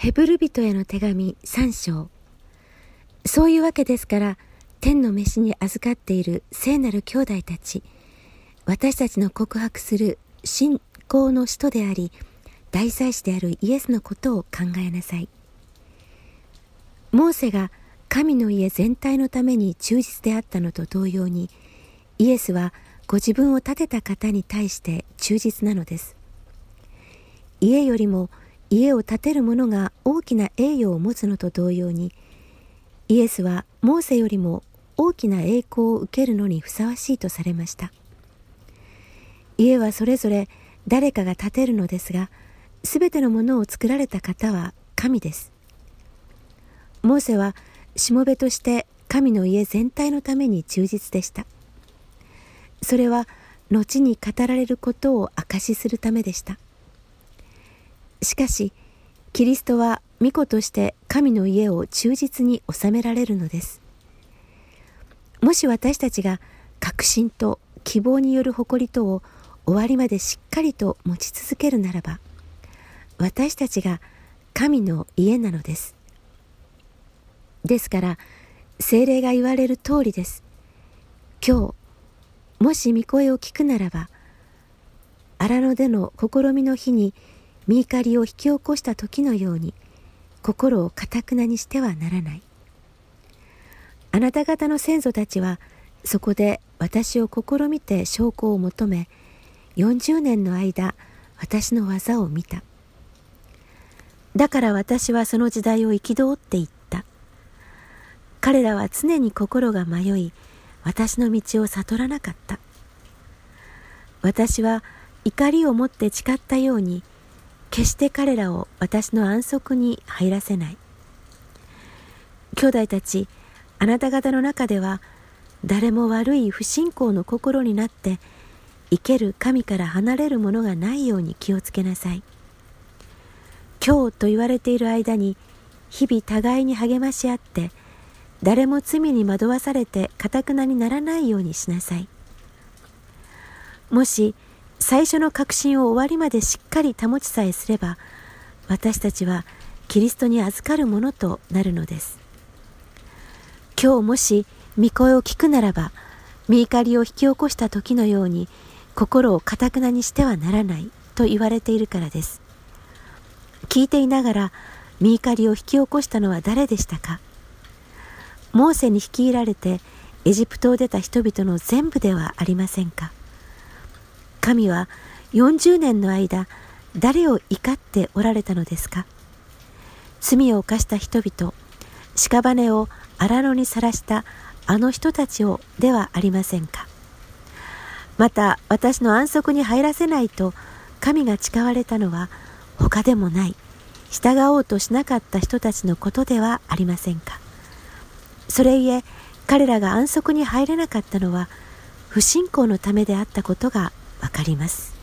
ヘブル人への手紙3章。そういうわけですから、天の召しに預かっている聖なる兄弟たち、私たちの告白する信仰の使徒であり、大祭司であるイエスのことを考えなさい。モーセが神の家全体のために忠実であったのと同様に、イエスはご自分を立てた方に対して忠実なのです。家よりも家を建てる者が大きな栄誉を持つのと同様に、イエスはモーセよりも大きな栄光を受けるのにふさわしいとされました。家はそれぞれ誰かが建てるのですが、すべてのものを作られた方は神です。モーセはしもべとして神の家全体のために忠実でした。それは後に語られることを証しするためでした。しかし、キリストは御子として神の家を忠実に治められるのです。もし私たちが確信と希望による誇りとを終わりまでしっかりと持ち続けるならば、私たちが神の家なのです。ですから、聖霊が言われる通りです。今日、もし御声を聞くならば、荒野での試みの日に御怒りを引き起こした時のように、心を堅くなにしてはならない。あなた方の先祖たちは、そこで私を試みて証拠を求め、40年の間、私の技を見た。だから私はその時代を憤っていった。彼らは常に心が迷い、私の道を悟らなかった。私は怒りを持って誓ったように、決して彼らを私の安息に入らせない。兄弟たち、あなた方の中では、誰も悪い不信仰の心になって、生ける神から離れるものがないように気をつけなさい。今日と言われている間に、日々互いに励まし合って、誰も罪に惑わされて堅なにならないようにしなさい。もし、最初の確信を終わりまでしっかり保ちさえすれば、私たちはキリストに預かるものとなるのです。今日もし御声を聞くならば、御怒りを引き起こした時のように、心を堅なにしてはならないと言われているからです。聞いていながら、御怒りを引き起こしたのは誰でしたか？モーセに率いられてエジプトを出た人々の全部ではありませんか？神は40年の間、誰を怒っておられたのですか？罪を犯した人々、屍を荒野にさらしたあの人たちをではありませんか？また私の安息に入らせないと神が誓われたのは他でもない、従おうとしなかった人たちのことではありませんか？それゆえ彼らが安息に入れなかったのは不信仰のためであったことがわかります。